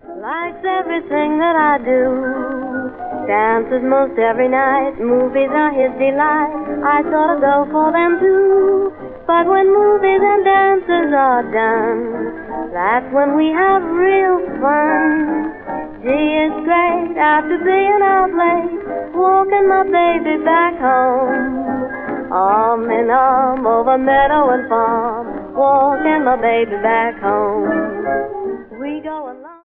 Likes everything that I do. Dances most every night. Movies are his delight. I sort of go for them too. But when movies and dances are done, that's when we have real fun. Gee, it's great after being out late, walking my baby back home. Arm in arm over meadow and farm, walking my baby back home.